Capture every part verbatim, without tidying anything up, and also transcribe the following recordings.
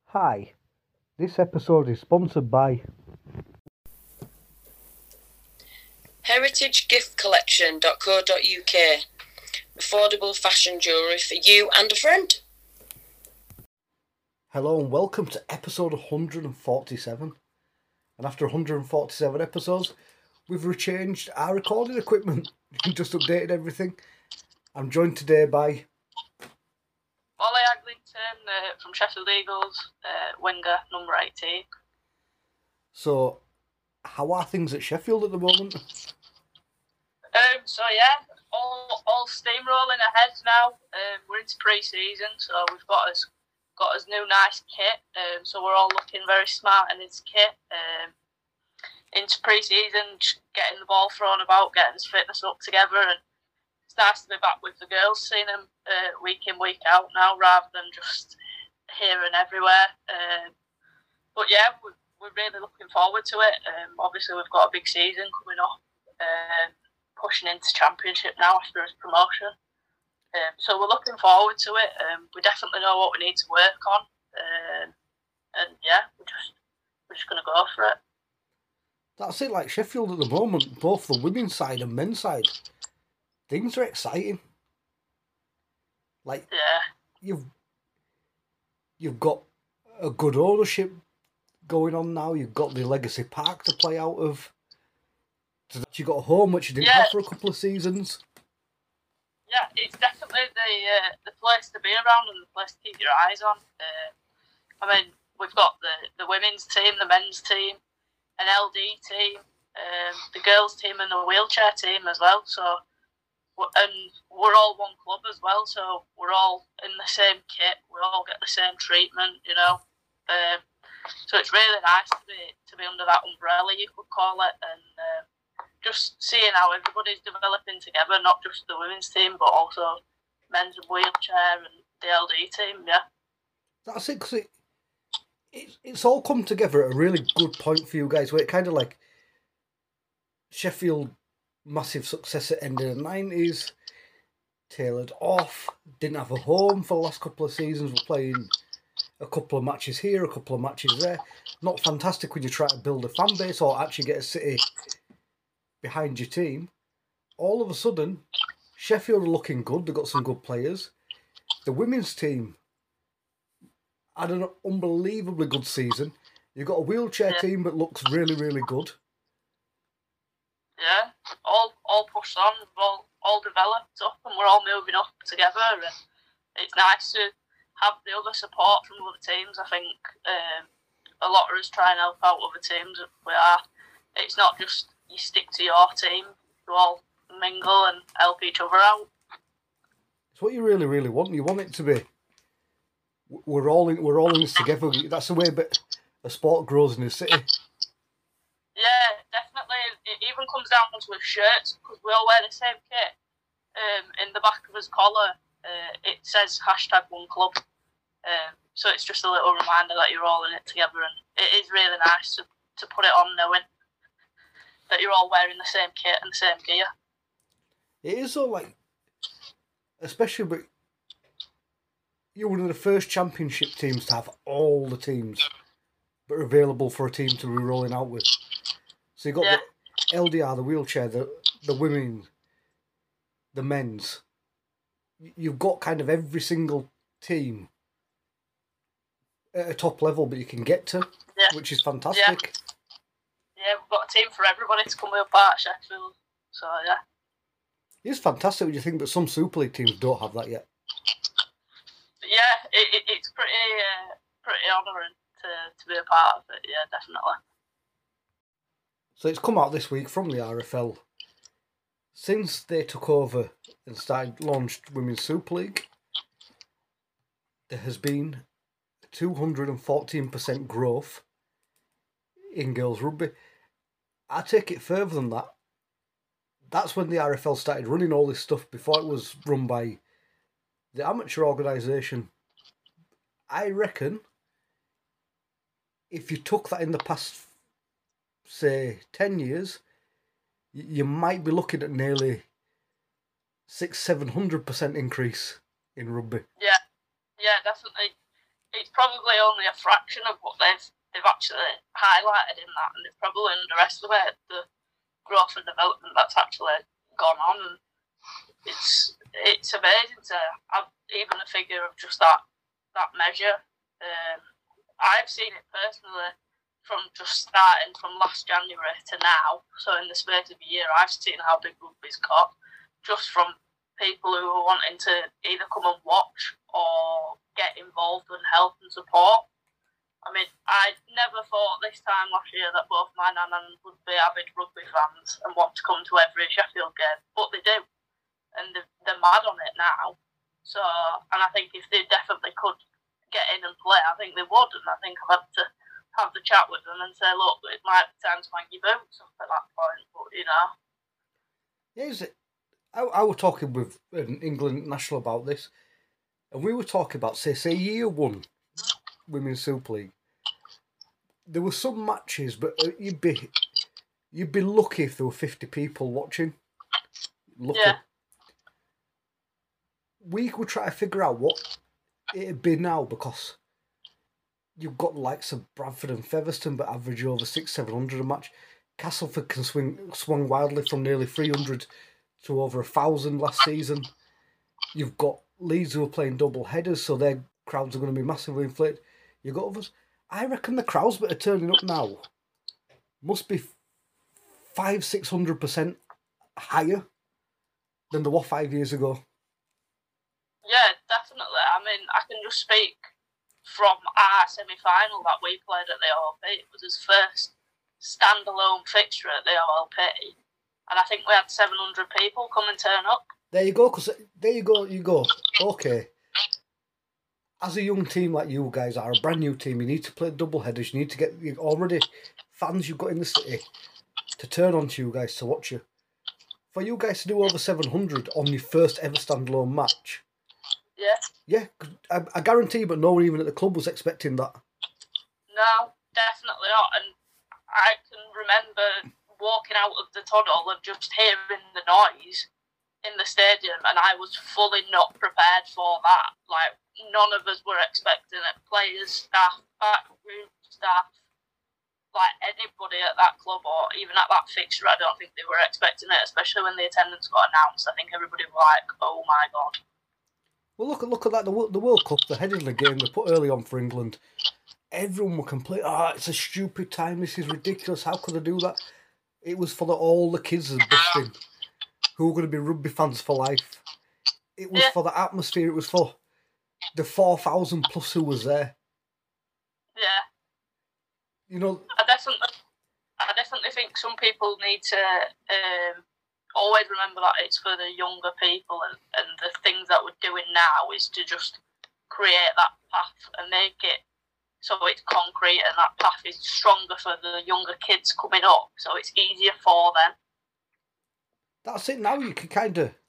Hi, this episode is sponsored by heritage gift collection dot co dot uk. Affordable fashion jewellery for you and a friend. Hello and welcome to episode one hundred forty-seven. And after one hundred forty-seven episodes, we've rechanged our recording equipment and just updated everything. I'm joined today by Molly Aglington uh, from Sheffield Eagles, uh, winger number eighteen. So, how are things at Sheffield at the moment? Um, so yeah, all all steamrolling ahead now. Um, we're into pre-season, so we've got us got us new nice kit. Um, so we're all looking very smart in this kit. Um, into pre-season, just getting the ball thrown about, getting his fitness up together, and it's nice to be back with the girls, seeing them uh, week in, week out now, rather than just here and everywhere. Um, but yeah, we're, we're really looking forward to it. Um, obviously, we've got a big season coming up, um, pushing into Championship now after his promotion. Um, so we're looking forward to it. Um, we definitely know what we need to work on, um, and yeah, we're just we're just going to go for it. That's it, like Sheffield at the moment, both the women's side and men's side. Things are exciting. Like, Yeah. you've you've got a good ownership going on now. You've got the Legacy Park to play out of. You got a home which you didn't Yeah. have for a couple of seasons. Yeah, it's definitely the uh, the place to be around and the place to keep your eyes on. Uh, I mean, we've got the, the women's team, the men's team, an L D team, um, the girls' team, and the wheelchair team as well. So, and we're all one club as well. So we're all in the same kit. We all get the same treatment, you know. Um, so it's really nice to be to be under that umbrella, you could call it, and. Um, Just seeing how everybody's developing together, not just the women's team, but also men's and wheelchair and the L D team, yeah. That's it, because it, it, it's all come together at a really good point for you guys, where it kind of like Sheffield, massive success at the end of the nineties, tailored off, didn't have a home for the last couple of seasons, we're playing a couple of matches here, a couple of matches there. Not fantastic when you try to build a fan base or actually get a city behind your team. All of a sudden, Sheffield are looking good. They've got some good players. The women's team had an unbelievably good season. You've got a wheelchair Yeah. team that looks really, really good. Yeah, all all pushed on, we've all, all developed up, and we're all moving up together, and it's nice to have the other support from other teams. I think um, a lot of us try and help out other teams. We are. It's not just you stick to your team. You all mingle and help each other out. It's what you really, really want. You want it to be. We're all in. We're all in this together. That's the way but a sport grows in the city. Yeah, definitely. It even comes down to with shirts, because we all wear the same kit. Um, in the back of his collar, uh, it says hashtag one club. Um, so it's just a little reminder that you're all in it together, and it is really nice to, to put it on knowing that you're all wearing the same kit and the same gear. It is so, like, especially, but you're one of the first championship teams to have all the teams that are available for a team to be rolling out with. So you've got Yeah. the L D R, the wheelchair, the the women, the men's. You've got kind of every single team at a top level that you can get to, Yeah. which is fantastic. Yeah, we've got a team for everybody to come with a part of Sheffield. So, yeah. It's fantastic when you think that some Super League teams don't have that yet. But yeah, it, it, it's pretty uh, pretty honouring to, to be a part of it, yeah, definitely. So it's come out this week from the R F L. Since they took over and started launched Women's Super League, there has been two hundred fourteen percent growth in girls rugby. I take it further than that. That's when the R F L started running all this stuff, before it was run by the amateur organisation. I reckon if you took that in the past, say, ten years, you might be looking at nearly six, seven hundred percent increase in rugby. Yeah, yeah, definitely. it's probably only a fraction of what they've they've actually highlighted in that, and they've probably underestimated the growth and development that's actually gone on. And it's it's amazing to have even a figure of just that that measure. Um, I've seen it personally from just starting from last January to now. So in the space of a year, I've seen how big rugby's got just from people who are wanting to either come and watch or get involved and help and support. I mean, I never thought this time last year that both my nan and would be avid rugby fans and want to come to every Sheffield game, but they do, and they're, they're mad on it now. So, and I think if they definitely could get in and play, I think they would, and I think I've had to have the chat with them and say, look, it might be time to hang your boots up at that point, but you know. Yeah, is it? I, I was talking with an England national about this, and we were talking about, say, say year one Women's Super League. There were some matches, but you'd be you'd be lucky if there were fifty people watching. Lucky. Yeah. We could try to figure out what it'd be now, because you've got the likes of Bradford and Featherstone, but average over six, seven hundred a match. Castleford can swing swung wildly from nearly three hundred to over a thousand last season. You've got Leeds who are playing double headers, so their crowds are going to be massively inflated. You've got others. I reckon the crowds that are turning up now must be five, six hundred percent higher than they were five years ago. Yeah, definitely. I mean, I can just speak from our semi-final that we played at the O L P. It was his first standalone fixture at the O L P, and I think we had seven hundred people come and turn up. There you go, because there you go, you go. Okay. As a young team like you guys are, a brand new team, you need to play double headers. You need to get you already fans you've got in the city to turn on to you guys to watch you. For you guys to do over seven hundred on your first ever standalone match. Yeah. Yeah, I, I guarantee, but no one even at the club was expecting that. No, definitely not. And I can remember walking out of the tunnel and just hearing the noise in the stadium, and I was fully not prepared for that. Like, none of us were expecting it. Players, staff, backroom staff, like anybody at that club or even at that fixture, I don't think they were expecting it, especially when the attendance got announced. I think everybody was like, oh my God. Well, look at look at that, the, the World Cup, the head of the game they put early on for England. Everyone will complain, oh, it's a stupid time, this is ridiculous, how could I do that? It was for the, all the kids that busting, who were going to be rugby fans for life. It was yeah. for the atmosphere, it was for the four thousand plus who was there. Yeah. You know, I definitely, I definitely think some people need to um, always remember that it's for the younger people, and, and the things that we're doing now is to just create that path and make it so it's concrete, and that path is stronger for the younger kids coming up, so it's easier for them. That's it. Now you can kind of,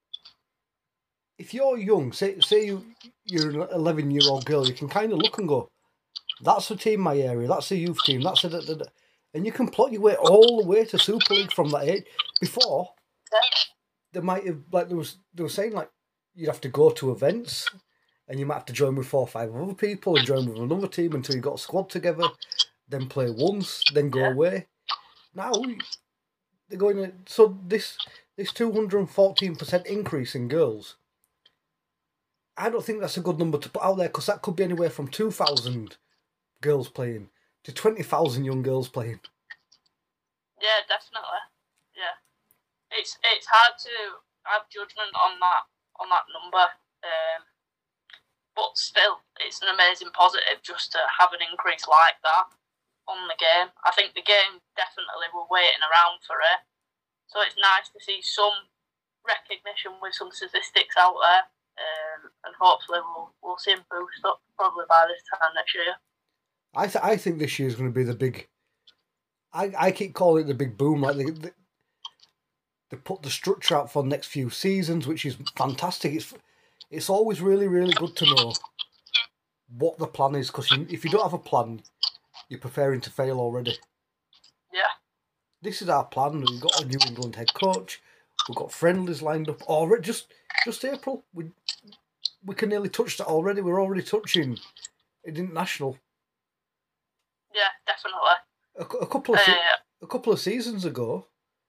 if you're young, say say you, you're an eleven-year-old girl, you can kind of look and go, that's a team in my area, that's a youth team, that's a... Da, da, da. And you can plot your way all the way to Super League from that age. Before, they might have, like they, was, they were saying, like, you'd have to go to events, and you might have to join with four or five other people and join with another team until you got a squad together, then play once, then go yeah. away. Now, they're going to... So this, this two hundred fourteen percent increase in girls, I don't think that's a good number to put out there, because that could be anywhere from two thousand girls playing to twenty thousand young girls playing. Yeah, definitely. Yeah, it's it's hard to have judgment on that on that number, um, but still, it's an amazing positive just to have an increase like that on the game. I think the game definitely were waiting around for it, so it's nice to see some recognition with some statistics out there, um, and hopefully we'll we'll see them boost up probably by this time next year. I th- I think this year is going to be the big. I, I keep calling it the big boom. Like they, they, they put the structure out for the next few seasons, which is fantastic. It's it's always really really good to know what the plan is, because if you don't have a plan, you're preparing to fail already. Yeah. This is our plan. We've got a New England head coach. We've got friendlies lined up already. Just just April. We we can nearly touch that already. We're already touching international. Yeah, definitely. A, a couple of se- Uh, a couple of seasons ago,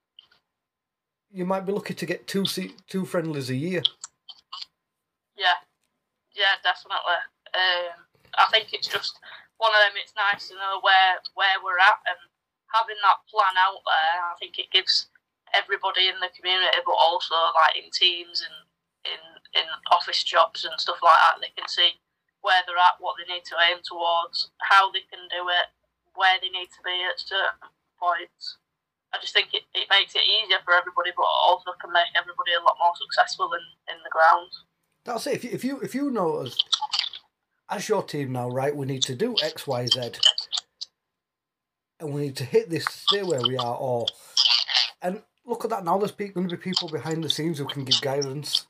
you might be lucky to get two se- two friendlies a year. Yeah, yeah, definitely. Um, I think it's just one of them. It's nice to know where where we're at, and having that plan out there. I think it gives everybody in the community, but also like in teams and in in office jobs and stuff like that, they can see where they're at, what they need to aim towards, how they can do it, where they need to be at certain points. I just think it, it makes it easier for everybody, but also can make everybody a lot more successful in, in the ground. That's it. If you, if you if you know as as your team now, right, we need to do X, Y, Z, and we need to hit this, stay where we are, or and look at that now. There's going to be people behind the scenes who can give guidance.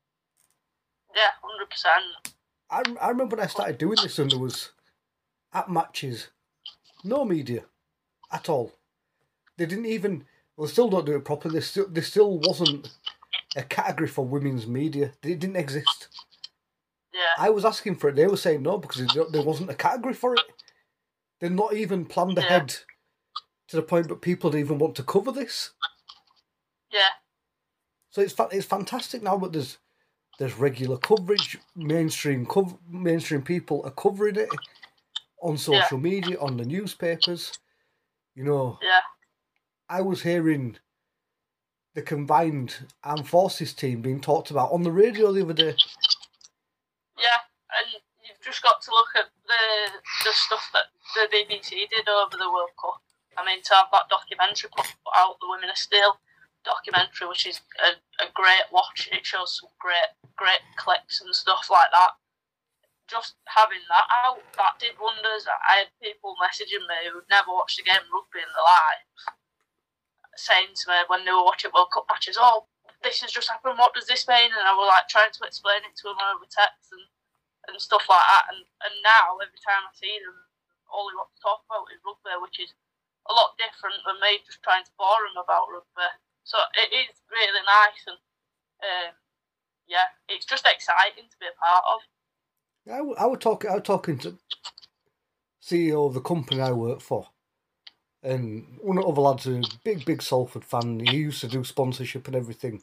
Yeah, hundred percent. I I remember when I started doing this, and there was at matches, no media at all. They didn't even. Well, they still don't do it properly. There still there still wasn't a category for women's media. It didn't exist. Yeah. I was asking for it. They were saying no because there wasn't a category for it. They're not even planned ahead yeah. to the point that people don't even want to cover this. Yeah. So it's it's fantastic now, but there's there's regular coverage. Mainstream cover, mainstream people are covering it on social yeah. media, on the newspapers. You know. Yeah. I was hearing the combined armed forces team being talked about on the radio the other day. Yeah, and you've just got to look at the the stuff that the B B C did over the World Cup. I mean, to have that documentary put out, The Women of Steel documentary, which is a, a great watch. It shows some great, great clips and stuff like that. Just having that out, that did wonders. I had people messaging me who'd never watched a game of rugby in their lives, saying to me when they were watching World Cup matches, oh, this has just happened, what does this mean? And I was like trying to explain it to them over text and, and stuff like that. And, and now, every time I see them, all they want to talk about is rugby, which is a lot different than me just trying to bore them about rugby. So it is really nice, and um, yeah, it's just exciting to be a part of. I, I, was talking, I was talking to C E O of the company I work for. And one of the other lads is a big, big Salford fan. He used to do sponsorship and everything.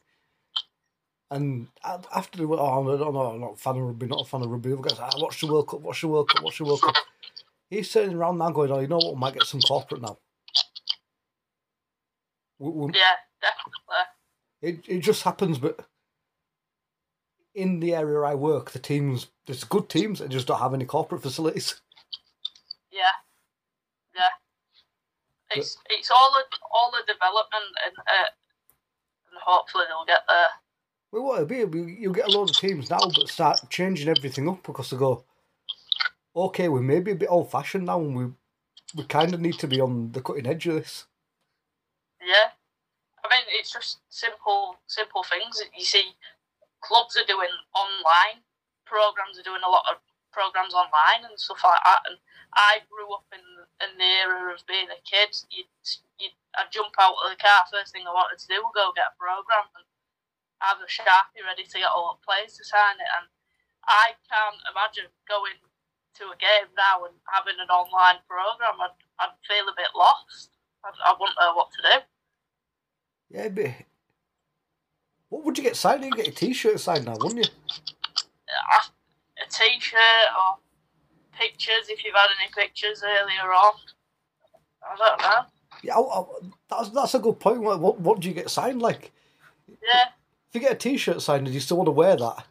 And after the, oh, I don't know, I'm not a fan of rugby, not a fan of rugby. The other guys, ah, watch the World Cup, watch the World Cup, watch the World Cup. He's turning around now going, oh, you know what, we might get some corporate now. We, we, yeah, definitely. It, it just happens, but in the area I work, the teams, there's good teams that just don't have any corporate facilities. Yeah, yeah. It's it's all a all a development, and uh, and hopefully they'll get there. Well, what it'll be, you'll get a load of teams now, but start changing everything up because they go, okay, we may be a bit old fashioned now, and we we kind of need to be on the cutting edge of this. Yeah, I mean it's just simple simple things. You see, clubs are doing online programs, are doing a lot of programs online and stuff like that, and I grew up in in the era of being a kid. You'd, you'd, I'd jump out of the car, first thing I wanted to do was go get a program and have a Sharpie ready to get all the players to sign it, and I can't imagine going to a game now and having an online program. I'd, I'd feel a bit lost. I, I wouldn't know what to do. Yeah, but what would you get signed? You'd get a t-shirt signed now, wouldn't you? I, a t-shirt or pictures, if you've had any pictures earlier on. I don't know. Yeah, I, I, that's that's a good point. What, what what do you get signed like? Yeah. If you get a t-shirt signed, do you still want to wear that?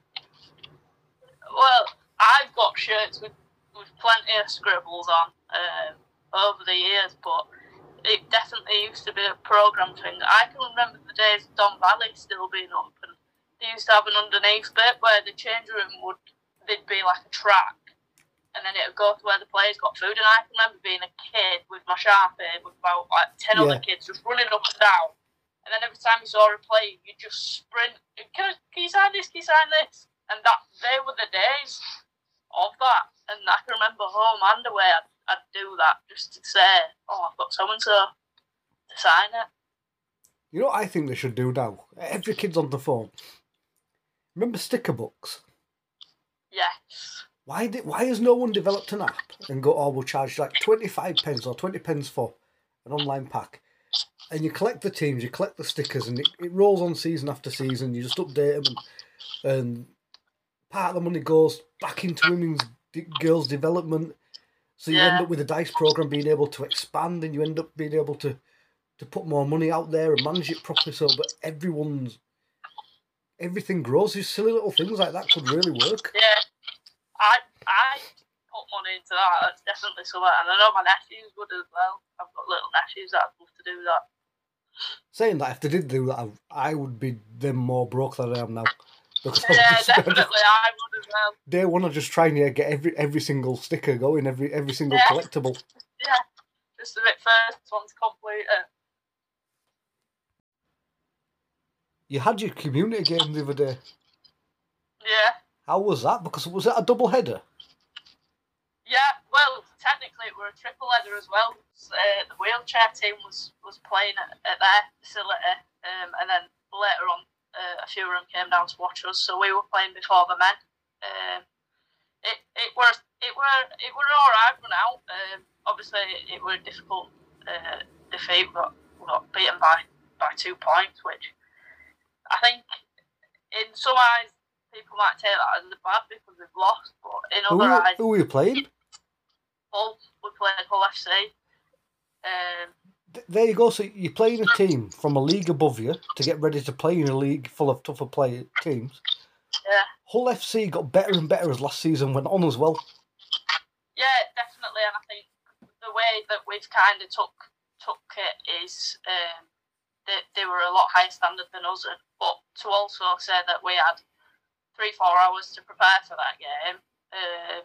Well, I've got shirts with, with plenty of scribbles on um, over the years, but it definitely used to be a program thing. I can remember the days of Don Valley still being up, and they used to have an underneath bit where the change room would, there'd be like a track, and then it would go to where the players got food. And I can remember being a kid with my Sharpie with about like ten yeah. other kids just running up and down. And then every time you saw a play, you just sprint. Can, I, can you sign this? Can you sign this? And that they were the days of that. And I can remember home and away, I'd, I'd do that just to say, oh, I've got so and so to sign it. You know what I think they should do now? Every kid's on the phone. Remember sticker books? Yes. Why did why has no one developed an app and go, oh, we'll charge like twenty-five pence or twenty pence for an online pack, and you collect the teams, you collect the stickers, and it, it rolls on season after season. You just update them, and, and part of the money goes back into women's girls' development. So you Yeah. end up with the DICE program being able to expand, and you end up being able to, to put more money out there and manage it properly. So, but everyone's everything grows. These silly little things like that could really work. Yeah, I I put money into that. That's definitely something, and I know my nephews would as well. I've got little nephews that I'd love to do that. Saying that, if they did do that, I, I would be them more broke than I am now. Because I'm Yeah, just- definitely, I would as well. Day one, I just try and yeah, get every every single sticker going, every every single Yeah. collectible. Yeah, just the first one to complete it. You had your community game the other day. Yeah. How was that? Because was it a double header? Yeah, well, technically it were a triple header as well. Uh, the wheelchair team was, was playing at, at their facility, um, and then later on, uh, a few of them came down to watch us. So we were playing before the men. Um, it it were it were it were all right run out. Um, obviously, it, it were a difficult uh, defeat. We got we got beaten by, by two points, which I think in some eyes people might take that as a bad because we've lost, but in Who other were, eyes. who were you playing? Hull, we played Hull F C. Um, Th- There you go. So you're playing a team from a league above you to get ready to play in a league full of tougher play teams. yeah, Hull F C got better and better as last season went on as well. yeah, definitely. And I think the way that we've kind of took took it is um, they, they were a lot higher standard than us. But to also say that we had three, four hours to prepare for that game, um,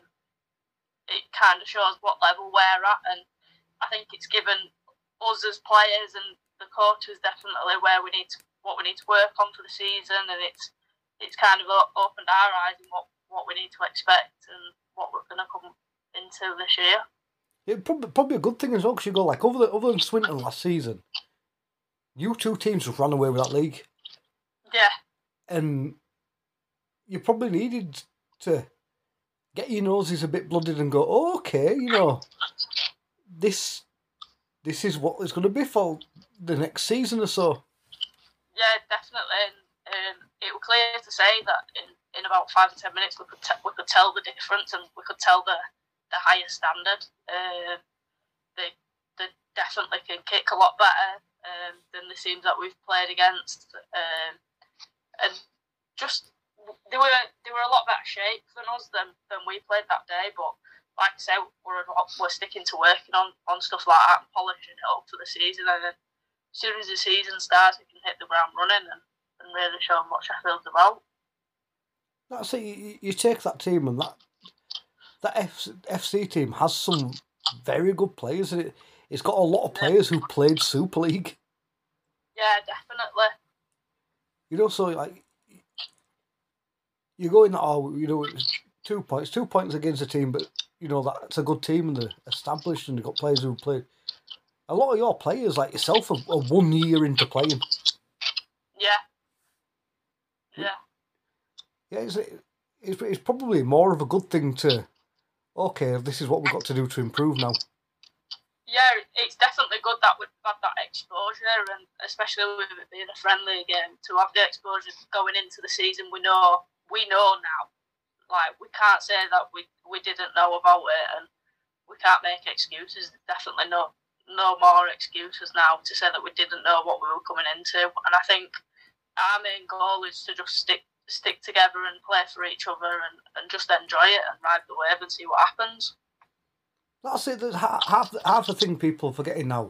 it kind of shows what level we're at. And I think it's given us as players and the coaches definitely where we need to, what we need to work on for the season, and it's it's kind of o- opened our eyes on what, what we need to expect and what we're going to come into this year. It probably probably a good thing as well because you go like over the other than Swinton last season, you two teams just ran away with that league, Yeah, and you probably needed to get your noses a bit blooded and go, oh, okay, you know, this this is what it's going to be for the next season or so. yeah, definitely. And um, it was clear to say that in, in about five to ten minutes we could te- we could tell the difference and we could tell the, the higher standard. Um, they they definitely can kick a lot better um, than the teams that we've played against, um, and just they were they were a lot better shape than us than, than we played that day. But like I say, we're we're sticking to working on, on stuff like that and polishing it up for the season. And then as soon as the season starts, we can hit the ground running and, and really show them what Sheffield's about. That's it. You, you take that team and that that F, FC team has some very good players in it. It's got a lot of players who played Super League. Yeah, definitely. You know, so like you're going, oh, you know, it's two points, two points against a team, but you know that's a good team and they're established and they've got players who played. A lot of your players, like yourself, are, are one year into playing. Yeah. Yeah. Yeah, it's, it's it's probably more of a good thing to. Okay, this is what we've got to do to improve now. Yeah, it's definitely good that we've had that exposure, and especially with it being a friendly game, to have the exposure going into the season. We know, we know now. Like, we can't say that we, we didn't know about it, and we can't make excuses. Definitely no no more excuses now to say that we didn't know what we were coming into. And I think our main goal is to just stick stick together and play for each other and, and just enjoy it and ride the wave and see what happens. That's it. There's half, half, the, half the thing people are forgetting now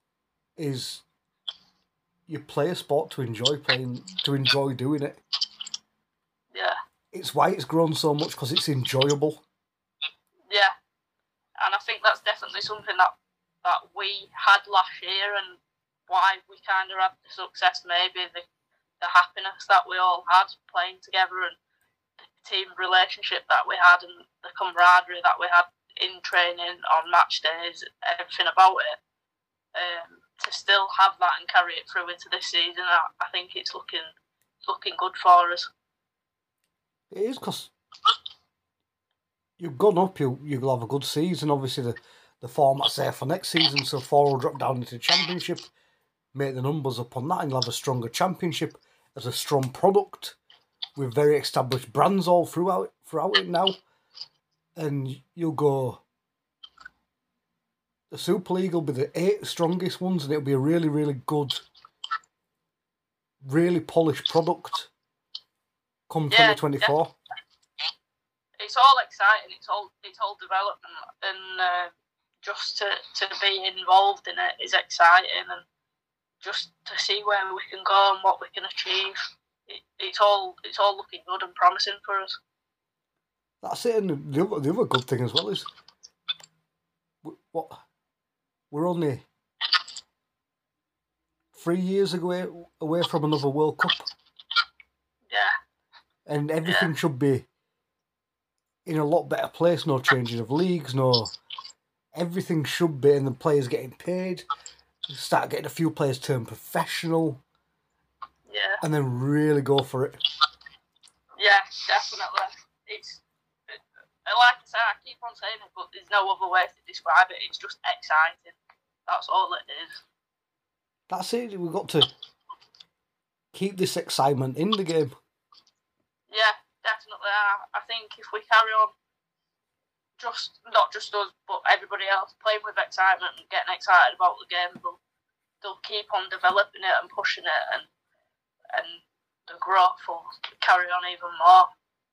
is you play a sport to enjoy playing, to enjoy doing it. Yeah. It's why it's grown so much, because it's enjoyable. Yeah. And I think that's definitely something that, that we had last year and why we kind of had the success, maybe the, the happiness that we all had playing together and the team relationship that we had and the camaraderie that we had in training, on match days, everything about it. Um, to still have that and carry it through into this season, I, I think it's looking looking good for us. It is, because you've gone up, you, you'll have a good season. Obviously, the, the format's there for next season, so four will drop down into the championship, make the numbers up on that, and you'll have a stronger championship as a strong product with very established brands all throughout, throughout it now. And you'll go... The Super League will be the eight strongest ones, and it'll be a really, really good, really polished product come Yeah, twenty twenty-four. Yeah. It's all exciting. It's all it's all development, and uh, just to, to be involved in it is exciting, and just to see where we can go and what we can achieve. It, it's all it's all looking good and promising for us. That's it, and the other, the other good thing as well is what we're only three years away away from another World Cup. Yeah. And everything Yeah. should be in a lot better place. No changing of leagues, no... Everything should be, and the players getting paid. Start getting a few players turned professional. Yeah. And then really go for it. Yeah, definitely. It's... Like I say, I keep on saying it, but there's no other way to describe it. It's just exciting. That's all it is. That's it. We've got to keep this excitement in the game. Yeah, definitely. I, I think if we carry on, just not just us, but everybody else playing with excitement and getting excited about the game, they'll, they'll keep on developing it and pushing it, and and the growth will carry on even more.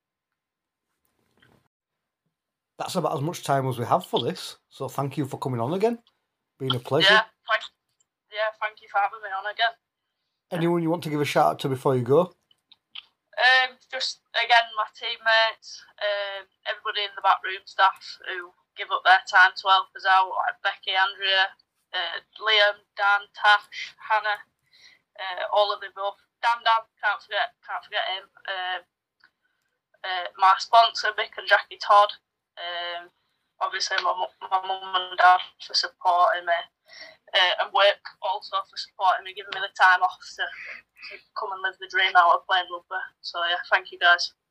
That's about as much time as we have for this. So thank you for coming on again. Been a pleasure. Yeah, thank, yeah, thank you for having me on again. Anyone you want to give a shout out to before you go? Um, just again, my teammates, um, everybody in the backroom staff who give up their time to help us out, like Becky, Andrea, uh, Liam, Dan, Tash, Hannah, uh, all of the above. Dan, Dan, can't forget, can't forget him. Um, uh, my sponsor, Mick and Jackie Todd. Um, obviously, my my mum and dad for supporting me, uh, and work also for supporting me, giving me the time off to, to come and live the dream out of playing rugby. So yeah, thank you guys.